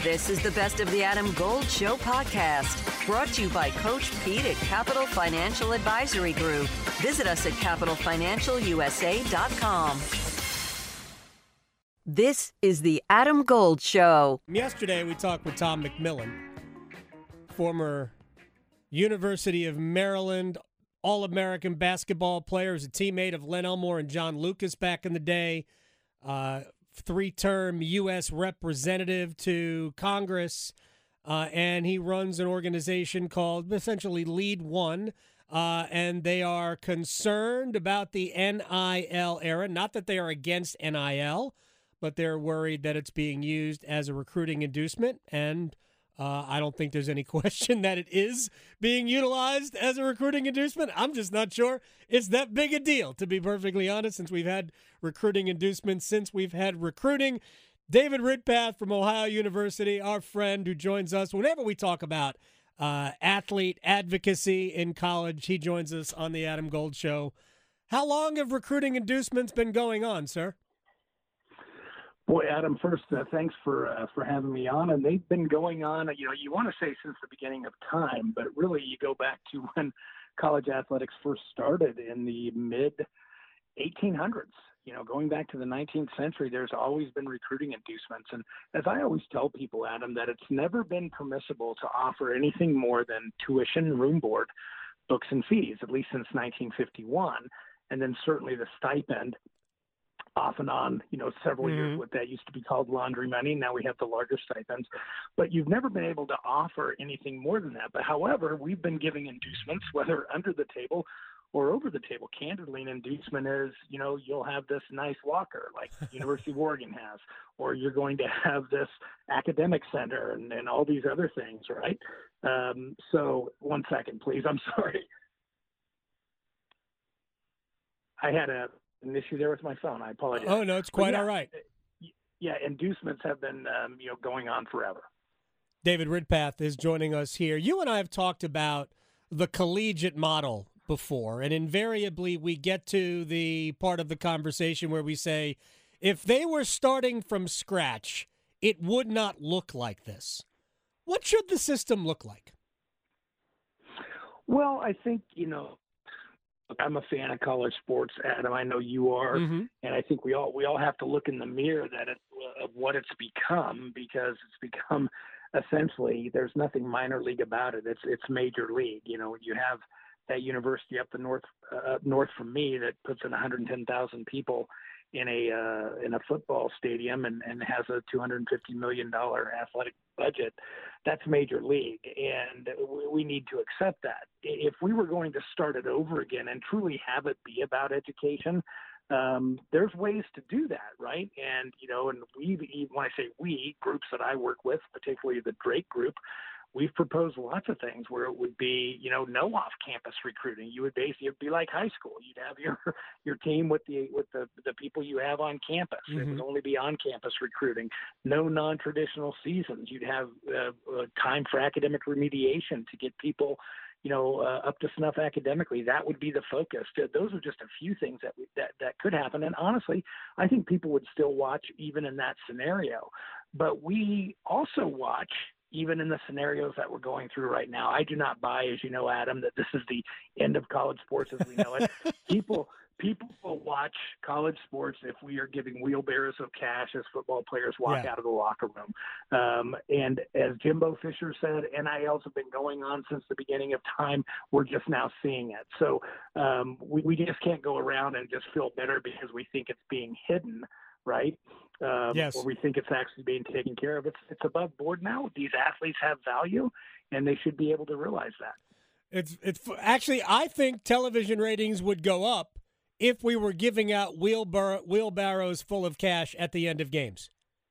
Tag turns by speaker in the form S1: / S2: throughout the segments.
S1: This is the Best of the Adam Gold Show podcast, brought to you by Coach Pete at Capital Financial Advisory Group. Visit us at capitalfinancialusa.com. This is the Adam Gold Show.
S2: Yesterday, we talked with Tom McMillan, former University of Maryland All-American basketball player, was a teammate of Len Elmore and John Lucas back in the day, three-term U.S. representative to Congress, and he runs an organization called essentially Lead One, and they are concerned about the NIL era. Not that they are against NIL, but they're worried that it's being used as a recruiting inducement, and I don't think there's any question that it is being utilized as a recruiting inducement. I'm just not sure it's that big a deal, to be perfectly honest, since we've had recruiting inducements, since we've had recruiting. David Ridpath from Ohio University, our friend who joins us whenever we talk about athlete advocacy in college. He joins us on the Adam Gold Show. How long have recruiting inducements been going on, sir?
S3: Boy, Adam, first, thanks for having me on. And they've been going on, you want to say since the beginning of time, but really you go back to when college athletics first started in the mid-1800s. Going back to the 19th century, there's always been recruiting inducements. And as I always tell people, Adam, that it's never been permissible to offer anything more than tuition, room board, books, and fees, at least since 1951. And then certainly the stipend, off and on, several years, what that used to be called laundry money. Now we have the larger stipends. But you've never been able to offer anything more than that. But however, we've been giving inducements, whether under the table or over the table. Candidly, an inducement is, you'll have this nice locker like the University of Oregon has, or you're going to have this academic center and all these other things, right? So 1 second, please. I'm sorry. I had an issue there with my phone. I apologize.
S2: Oh, no, it's quite all right.
S3: Yeah, inducements have been, going on forever.
S2: David Ridpath is joining us here. You and I have talked about the collegiate model before, and invariably we get to the part of the conversation where we say, if they were starting from scratch, it would not look like this. What should the system look like?
S3: Well, I think, I'm a fan of college sports, Adam. I know you are, and I think we all have to look in the mirror of what it's become, because it's become essentially there's nothing minor league about it. It's major league. You have that university up north from me that puts in 110,000 people in a football stadium and has a $250 million athletic budget. That's major league, and we need to accept that. If we were going to start it over again and truly have it be about education, there's ways to do that, right? And and when I say we, groups that I work with, particularly the Drake Group, we've proposed lots of things where it would be, no off-campus recruiting. You would basically, it'd be like high school. You'd have your team with the people you have on campus. It would only be on-campus recruiting. No non-traditional seasons. You'd have time for academic remediation to get people, up to snuff academically. That would be the focus. Those are just a few things that could happen. And honestly, I think people would still watch even in that scenario. But we also watch even in the scenarios that we're going through right now. I do not buy, as you know, Adam, that this is the end of college sports as we know it. People will watch college sports if we are giving wheelbarrows of cash as football players walk out of the locker room. And as Jimbo Fisher said, NILs have been going on since the beginning of time. We're just now seeing it. So we just can't go around and just feel bitter because we think it's being hidden, right?
S2: Yes.
S3: Or we think it's actually being taken care of. It's above board now. These athletes have value, and they should be able to realize that.
S2: It's actually, I think television ratings would go up if we were giving out wheelbarrows full of cash at the end of games.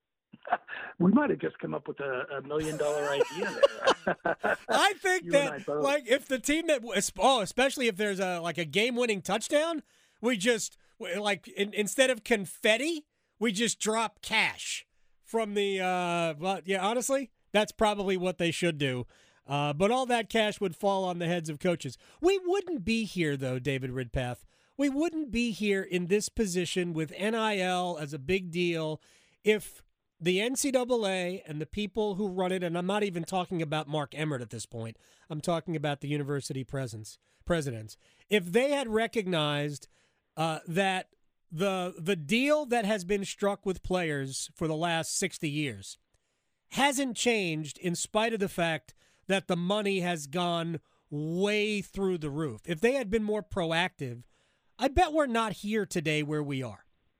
S3: We might have just come up with a $1 million idea there.
S2: I think that, like, if the team that, especially if there's a game-winning touchdown, we just, instead of confetti, we just drop cash from the, honestly, that's probably what they should do. But all that cash would fall on the heads of coaches. We wouldn't be here, though, David Ridpath. We wouldn't be here in this position with NIL as a big deal if the NCAA and the people who run it, and I'm not even talking about Mark Emmert at this point, I'm talking about the university presidents, if they had recognized that the deal that has been struck with players for the last 60 years hasn't changed in spite of the fact that the money has gone way through the roof. If they had been more proactive, I bet we're not here today where we are.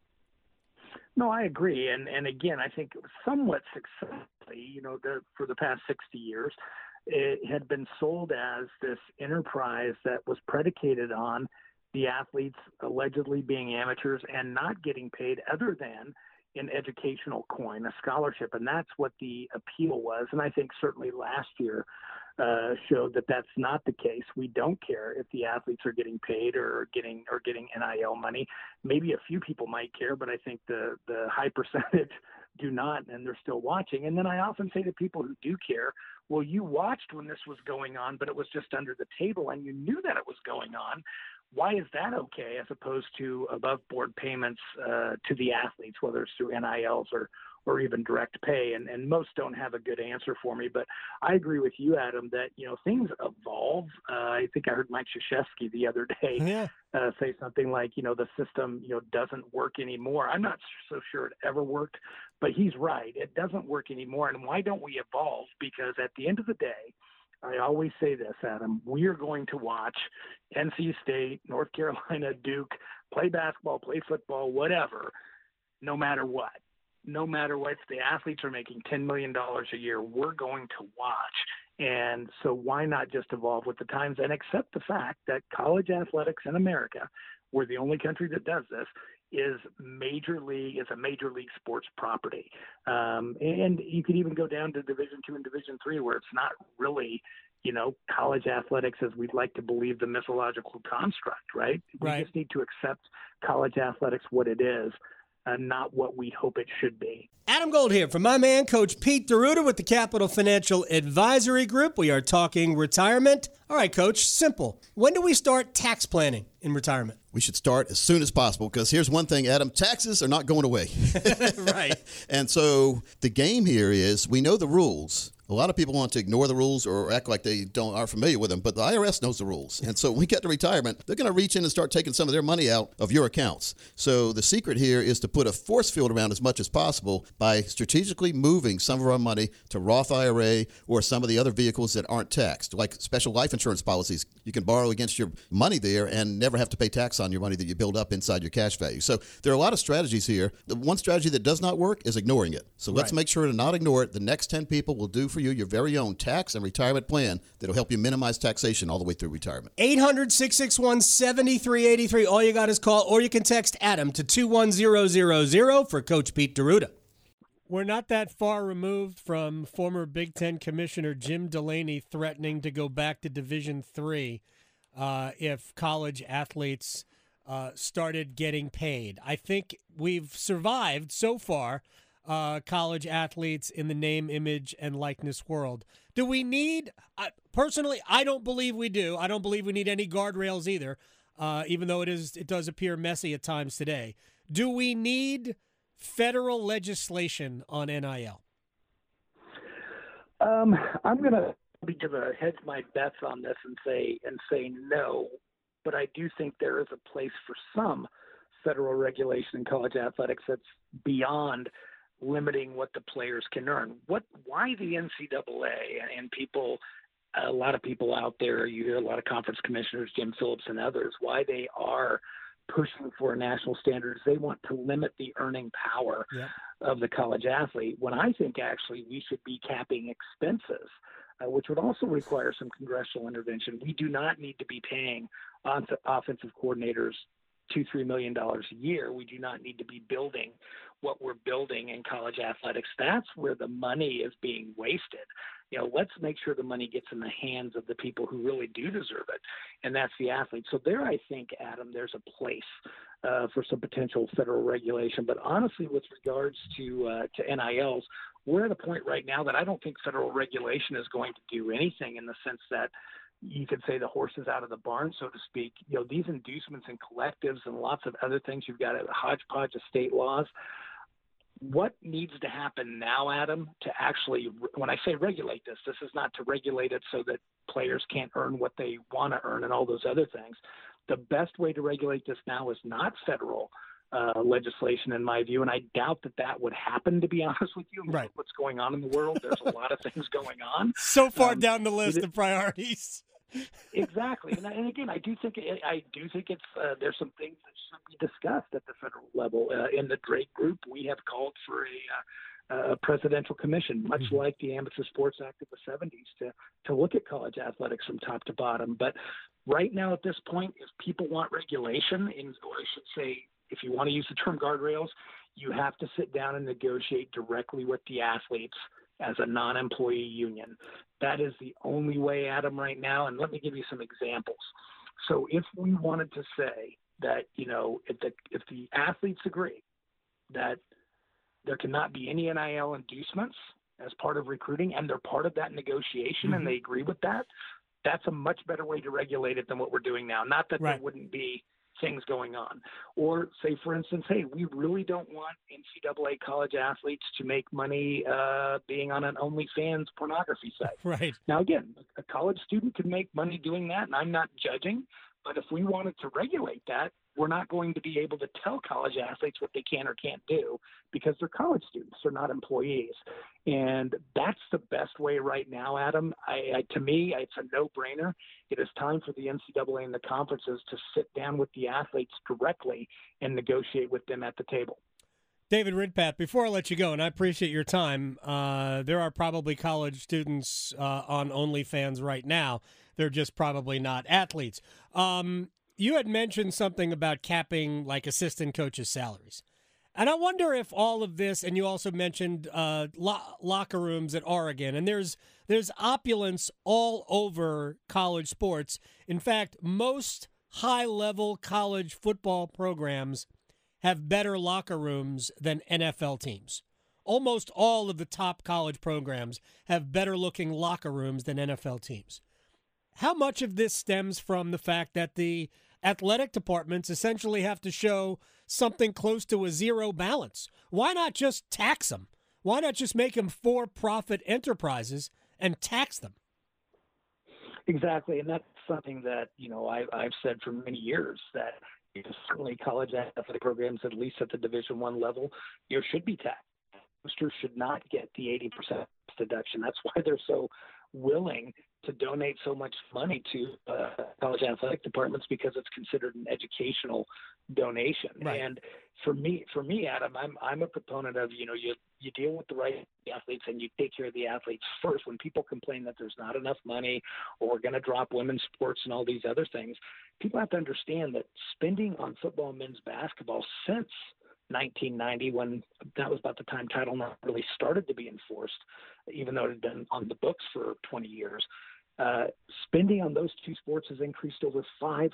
S3: No, I agree. And again, I think somewhat successfully, for the past 60 years, it had been sold as this enterprise that was predicated on the athletes allegedly being amateurs and not getting paid other than in educational coin, a scholarship. And that's what the appeal was. And I think certainly last year showed that that's not the case. We don't care if the athletes are getting paid or getting NIL money. Maybe a few people might care, but I think the high percentage do not, and they're still watching. And then I often say to people who do care, well, you watched when this was going on, but it was just under the table and you knew that it was going on. Why is that okay as opposed to above board payments to the athletes, whether it's through NILs or even direct pay? And most don't have a good answer for me, but I agree with you, Adam, that, things evolve. I think I heard Mike Krzyzewski the other day say something like, the system, doesn't work anymore. I'm not so sure it ever worked, but he's right. It doesn't work anymore. And why don't we evolve? Because at the end of the day, I always say this, Adam, we are going to watch NC State, North Carolina, Duke, play basketball, play football, whatever, no matter what. No matter what, if the athletes are making $10 million a year, we're going to watch. And so why not just evolve with the times and accept the fact that college athletics in America, we're the only country that does this, is a major league sports property. And you could even go down to Division II and Division III where it's not really, college athletics as we'd like to believe the mythological construct, right? We just need to accept college athletics what it is, not what we hope it should be.
S2: Adam Gold here from my man, Coach Pete D'Arruda with the Capital Financial Advisory Group. We are talking retirement. All right, Coach, simple. When do we start tax planning in retirement?
S4: We should start as soon as possible because here's one thing, Adam, taxes are not going away.
S2: Right.
S4: And so the game here is we know the rules. A lot of people want to ignore the rules or act like they aren't familiar with them, but the IRS knows the rules. And so when we get to retirement, they're going to reach in and start taking some of their money out of your accounts. So the secret here is to put a force field around as much as possible by strategically moving some of our money to Roth IRA or some of the other vehicles that aren't taxed, like special life insurance policies. You can borrow against your money there and never have to pay tax on your money that you build up inside your cash value. So there are a lot of strategies here. The one strategy that does not work is ignoring it. So let's make sure to not ignore it. The next 10 people will do for you your very own tax and retirement plan that will help you minimize taxation all the way through retirement.
S2: 800-661-7383. All you got is call, or you can text Adam to 21000 for Coach Pete D'Arruda. We're not that far removed from former Big Ten Commissioner Jim Delaney threatening to go back to Division III if college athletes started getting paid. I think we've survived so far college athletes in the name, image, and likeness world. Do we need, personally, I don't believe we do. I don't believe we need any guardrails either, even though it does appear messy at times today. Do we need federal legislation on NIL?
S3: I'm going to hedge my bets on this and say no, but I do think there is a place for some federal regulation in college athletics that's beyond limiting what the players can earn. Why the NCAA and people, a lot of people out there, you hear a lot of conference commissioners, Jim Phillips and others, why they are pushing for national standards. They want to limit the earning power of the college athlete, when I think actually we should be capping expenses, which would also require some congressional intervention. We do not need to be paying offensive coordinators $2-3 million a year. We do not need to be building what we're building in college athletics. That's where the money is being wasted. Let's make sure the money gets in the hands of the people who really do deserve it, and that's the athletes. So there, I think, Adam, there's a place for some potential federal regulation. But honestly, with regards to NILs, we're at a point right now that I don't think federal regulation is going to do anything, in the sense that you could say the horse is out of the barn, so to speak. These inducements and collectives and lots of other things, you've got a hodgepodge of state laws. what needs to happen now, Adam, to actually, when I say regulate this is not to regulate it so that players can't earn what they want to earn and all those other things. The best way to regulate this now is not federal legislation, in my view, and I doubt that would happen, to be honest with you. I mean,
S2: right.
S3: What's going on in the world, there's a lot of things going on.
S2: So far down the list of priorities.
S3: Exactly, and again, I do think it's there's some things that should be discussed at the federal level. In the Drake Group, we have called for a presidential commission, much like the Amateur Sports Act of the 70s, to look at college athletics from top to bottom. But right now, at this point, if people want regulation, or I should say, if you want to use the term guardrails, you have to sit down and negotiate directly with the athletes as a non-employee union. That is the only way, Adam, right now. And let me give you some examples. So if we wanted to say that, if the athletes agree that there cannot be any NIL inducements as part of recruiting, and they're part of that negotiation, and they agree with that, that's a much better way to regulate it than what we're doing now. Not that there wouldn't be things going on. Or say, for instance, hey, we really don't want NCAA college athletes to make money being on an OnlyFans pornography site.
S2: Right.
S3: Now, again, a college student can make money doing that, and I'm not judging. But if we wanted to regulate that, we're not going to be able to tell college athletes what they can or can't do because they're college students. They're not employees. And that's the best way right now, Adam. To me, it's a no-brainer. It is time for the NCAA and the conferences to sit down with the athletes directly and negotiate with them at the table.
S2: David Ridpath, before I let you go, and I appreciate your time, there are probably college students on OnlyFans right now. They're just probably not athletes. You had mentioned something about capping like assistant coaches' salaries. And I wonder if all of this, and you also mentioned locker rooms at Oregon, and there's opulence all over college sports. In fact, most high-level college football programs have better locker rooms than NFL teams. Almost all of the top college programs have better-looking locker rooms than NFL teams. How much of this stems from the fact that the athletic departments essentially have to show something close to a zero balance? Why not just tax them? Why not just make them for-profit enterprises and tax them?
S3: Exactly, and that's something that I've said for many years, that certainly college athletic programs, at least at the Division I level, should be taxed. Boosters should not get the 80% deduction. That's why they're so willing to donate so much money to college athletic departments, because it's considered an educational donation.
S2: Right.
S3: And for me, Adam, I'm a proponent of, you deal with the right athletes and you take care of the athletes first. When people complain that there's not enough money or we're going to drop women's sports and all these other things, people have to understand that spending on football and men's basketball since 1990, when that was about the time Title IX really started to be enforced, even though it had been on the books for 20 years, spending on those two sports has increased over 500%.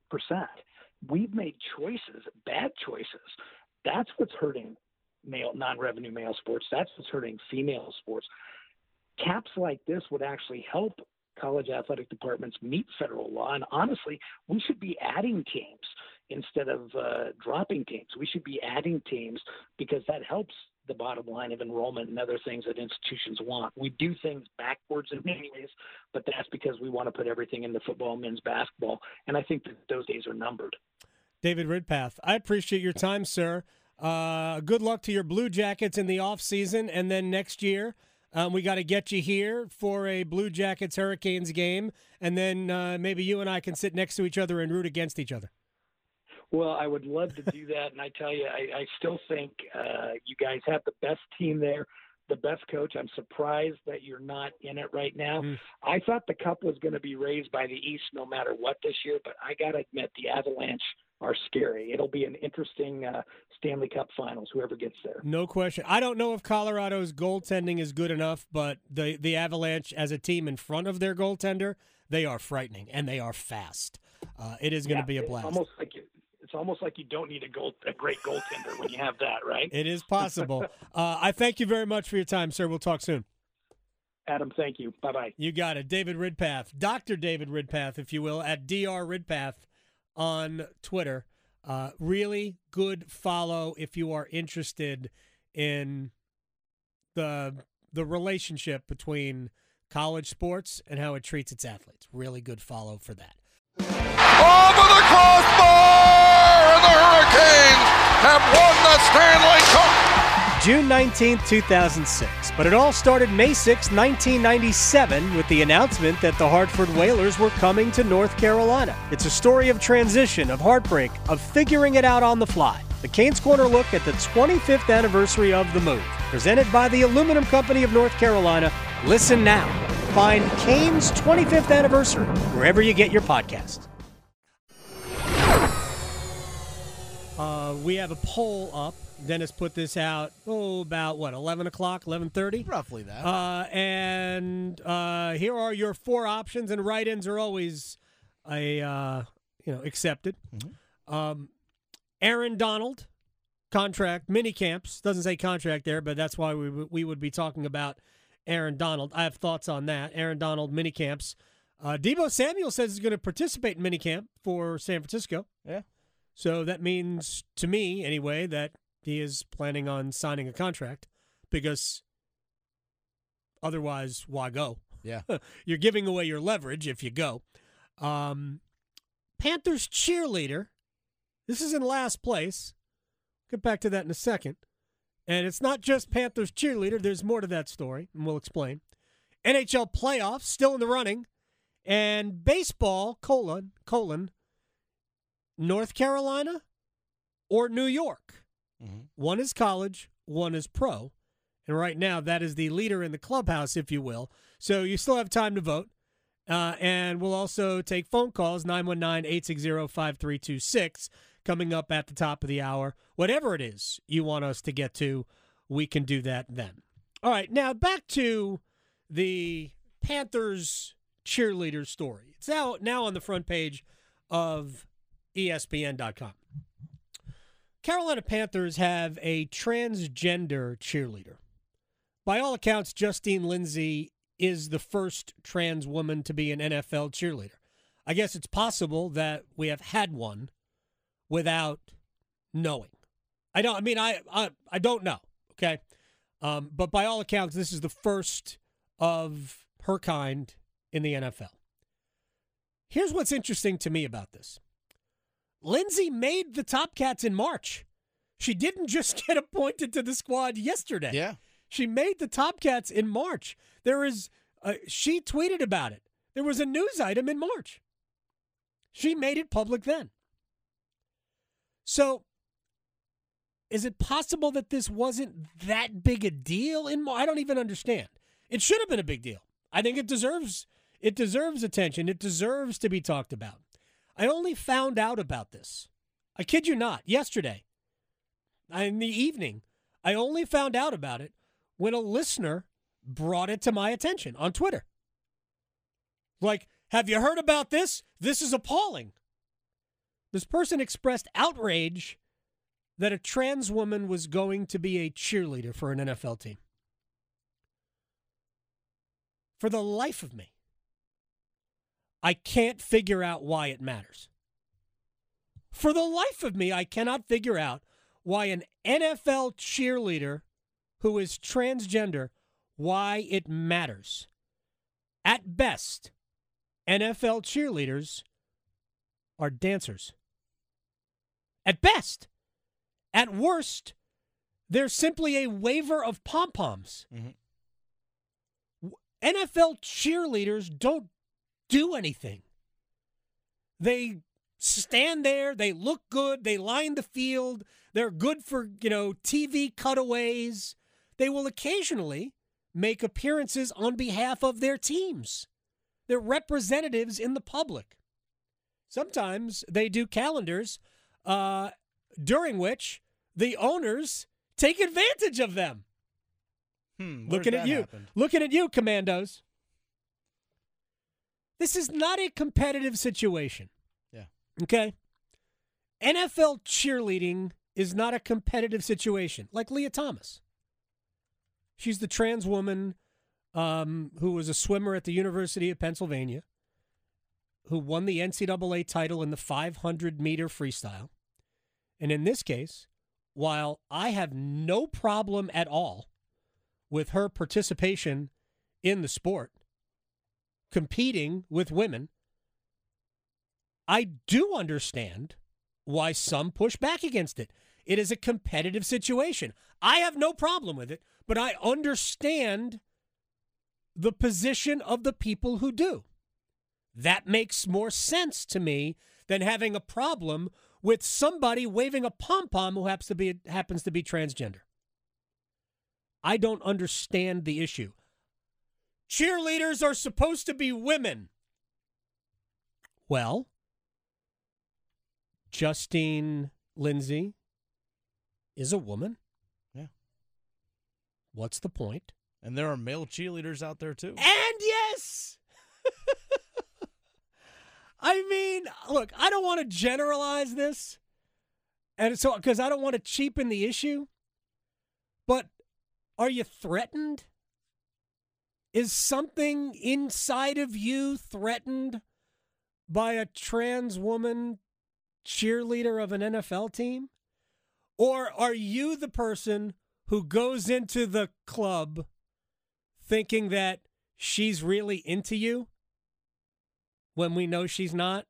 S3: We've made choices, bad choices. That's what's hurting non-revenue male sports. That's what's hurting female sports. Caps like this would actually help college athletic departments meet federal law. And honestly, we should be adding teams instead of dropping teams. We should be adding teams because that helps the bottom line of enrollment and other things that institutions want. We do things backwards in many ways, but that's because we want to put everything into football and men's basketball. And I think that those days are numbered.
S2: David Ridpath, I appreciate your time, sir. Good luck to your Blue Jackets in the offseason, and then next year we got to get you here for a Blue Jackets Hurricanes game, and then maybe you and I can sit next to each other and root against each other.
S3: Well, I would love to do that, and I tell you, I still think you guys have the best team there, the best coach. I'm surprised that you're not in it right now. I thought the cup was going to be raised by the East no matter what this year, but I got to admit the Avalanche are scary. It'll be an interesting Stanley Cup Finals, whoever gets there.
S2: No question. I don't know if Colorado's goaltending is good enough, but the Avalanche as a team in front of their goaltender, they are frightening, and they are fast. It is going to be a blast.
S3: It's almost like you don't need a great goaltender when you have that, right?
S2: It is possible. I thank you very much for your time, sir. We'll talk soon.
S3: Adam, thank you. Bye-bye.
S2: You got it. David Ridpath, Dr. David Ridpath, if you will, at Dr. Ridpath on Twitter. Really good follow if you are interested in the relationship between college sports and how it treats its athletes. Really good follow for that.
S5: Over the crossbar, and the Hurricanes have won the Stanley Cup.
S2: June 19th, 2006. But it all started May 6, 1997, with the announcement that the Hartford Whalers were coming to North Carolina. It's a story of transition, of heartbreak, of figuring it out on the fly. The Canes Corner look at the 25th anniversary of the move. Presented by the Aluminum Company of North Carolina. Listen now. Find Canes 25th Anniversary wherever you get your podcast. We have a poll up. Dennis put this out, about 11 o'clock, 11:30?
S6: Roughly that.
S2: And here are your 4 options, and write-ins are always accepted. Mm-hmm. Aaron Donald, contract, mini camps. Doesn't say contract there, but that's why we would be talking about Aaron Donald. I have thoughts on that. Aaron Donald, mini camps. Deebo Samuel says he's going to participate in minicamp for San Francisco.
S6: Yeah.
S2: So that means, to me anyway, that he is planning on signing a contract, because otherwise, why go?
S6: Yeah.
S2: You're giving away your leverage if you go. Panthers cheerleader. This is in last place. Get back to that in a second. And it's not just Panthers cheerleader. There's more to that story, and we'll explain. NHL playoffs, still in the running. And baseball, North Carolina or New York. Mm-hmm. One is college, one is pro. And right now, that is the leader in the clubhouse, if you will. So you still have time to vote. And we'll also take phone calls, 919-860-5326, coming up at the top of the hour. Whatever it is you want us to get to, we can do that then. All right, now back to the Panthers cheerleader story. It's now on the front page of ESPN.com. Carolina Panthers have a transgender cheerleader. By all accounts, Justine Lindsay is the first trans woman to be an NFL cheerleader. I guess it's possible that we have had one without knowing. I don't know, okay? But by all accounts, this is the first of her kind in the NFL. Here's what's interesting to me about this. Lindsay made the Top Cats in March. She didn't just get appointed to the squad yesterday.
S6: Yeah.
S2: She made the Top Cats in March. She tweeted about it. There was a news item in March. She made it public then. So, is it possible that this wasn't that big a deal in March? I don't even understand. It should have been a big deal. I think it deserves attention. It deserves to be talked about. I only found out about this, I kid you not, yesterday, in the evening. I only found out about it when a listener brought it to my attention on Twitter. Like, have you heard about this? This is appalling. This person expressed outrage that a trans woman was going to be a cheerleader for an NFL team. For the life of me, I can't figure out why it matters. For the life of me, I cannot figure out why an NFL cheerleader who is transgender, why it matters. At best, NFL cheerleaders are dancers. At best. At worst, they're simply a waiver of pom-poms. Mm-hmm. NFL cheerleaders don't do anything. They stand there, they look good, they line the field, they're good for, TV cutaways. They will occasionally make appearances on behalf of their teams. They're representatives in the public. Sometimes they do calendars during which the owners take advantage of them. Looking at you. Looking at you, Commandos. This is not a competitive situation.
S6: Yeah.
S2: Okay? NFL cheerleading is not a competitive situation. Like Leah Thomas. She's the trans woman who was a swimmer at the University of Pennsylvania, who won the NCAA title in the 500-meter freestyle. And in this case, while I have no problem at all with her participation in the sport, competing with women, I do understand why some push back against it. It is a competitive situation. I have no problem with it, but I understand the position of the people who do. That makes more sense to me than having a problem with somebody waving a pom-pom who happens to be transgender. I don't understand the issue. Cheerleaders are supposed to be women. Well, Justine Lindsay is a woman.
S6: Yeah.
S2: What's the point?
S6: And there are male cheerleaders out there, too.
S2: And yes! I mean, look, I don't want to generalize this, and so because I don't want to cheapen the issue, but are you threatened? Is something inside of you threatened by a trans woman cheerleader of an NFL team? Or are you the person who goes into the club thinking that she's really into you when we know she's not?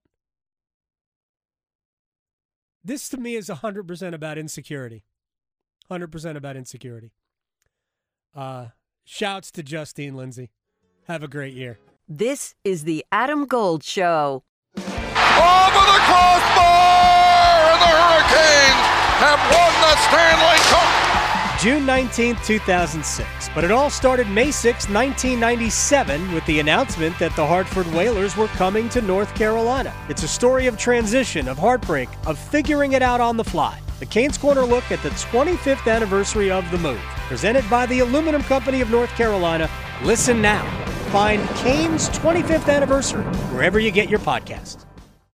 S2: This to me is 100% about insecurity. 100% about insecurity. Shouts to Justine Lindsay. Have a great year.
S1: This is the Adam Gold Show.
S5: Over the crossbar, and the Hurricanes have won the Stanley Cup.
S2: June 19th, 2006. But it all started May 6, 1997, with the announcement that the Hartford Whalers were coming to North Carolina. It's a story of transition, of heartbreak, of figuring it out on the fly. The Canes Corner look at the 25th anniversary of the move. Presented by the Aluminum Company of North Carolina. Listen now. Find Canes 25th Anniversary wherever you get your podcasts.